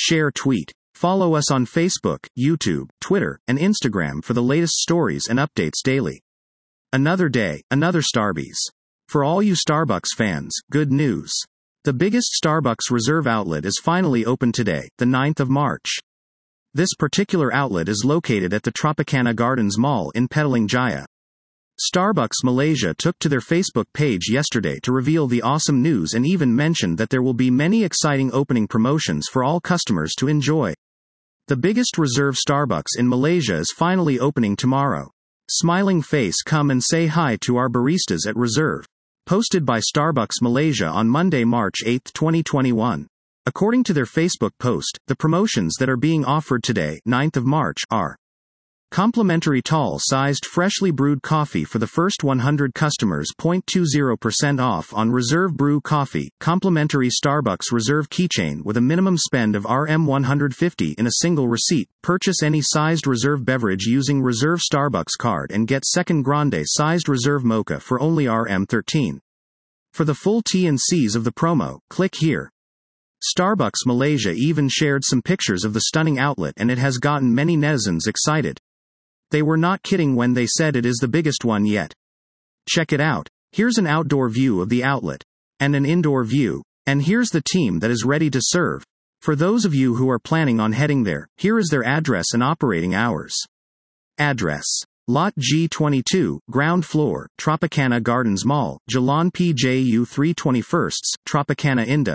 Share tweet. Follow us on Facebook, YouTube, Twitter, and Instagram for the latest stories and updates daily. Another day, another Starbucks. For all you Starbucks fans, good news. The biggest Starbucks Reserve outlet is finally open today, the 9th of March. This particular outlet is located at the Tropicana Gardens Mall in Petaling Jaya. Starbucks Malaysia took to their Facebook page yesterday to reveal the awesome news and even mentioned that there will be many exciting opening promotions for all customers to enjoy. The biggest Reserve Starbucks in Malaysia is finally opening tomorrow. Smiling face, come and say hi to our baristas at Reserve. Posted by Starbucks Malaysia on Monday, March 8, 2021. According to their Facebook post, the promotions that are being offered today, 9th of March, are complimentary tall-sized freshly brewed coffee for the first 100 customers, 0.20% off on Reserve Brew Coffee, complimentary Starbucks Reserve keychain with a minimum spend of Rm150 in a single receipt, purchase any sized Reserve beverage using Reserve Starbucks card and get second grande sized Reserve mocha for only Rm13. For the full T&Cs of the promo, click here. Starbucks Malaysia even shared some pictures of the stunning outlet and it has gotten many netizens excited. They were not kidding when they said it is the biggest one yet. Check it out. Here's an outdoor view of the outlet. And an indoor view. And here's the team that is ready to serve. For those of you who are planning on heading there, here is their address and operating hours. Address. Lot G22, ground floor, Tropicana Gardens Mall, Jalan PJU 321st, Tropicana Indah,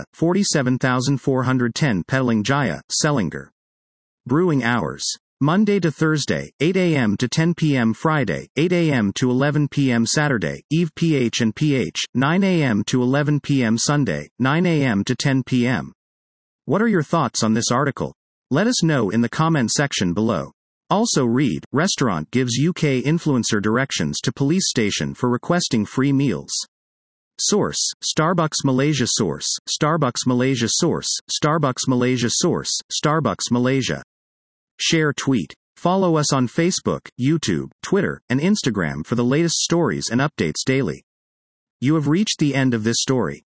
47410 Petaling Jaya, Selangor. Brewing hours. Monday to Thursday, 8 a.m. to 10 p.m. Friday, 8 a.m. to 11 p.m. Saturday, Eve PH and PH, 9 a.m. to 11 p.m. Sunday, 9 a.m. to 10 p.m. What are your thoughts on this article? Let us know in the comment section below. Also read, restaurant gives UK influencer directions to police station for requesting free meals. Source, Starbucks Malaysia. Source, Starbucks Malaysia. Source, Starbucks Malaysia. Source, Starbucks Malaysia. Share tweet. Follow us on Facebook, YouTube, Twitter, and Instagram for the latest stories and updates daily. You have reached the end of this story.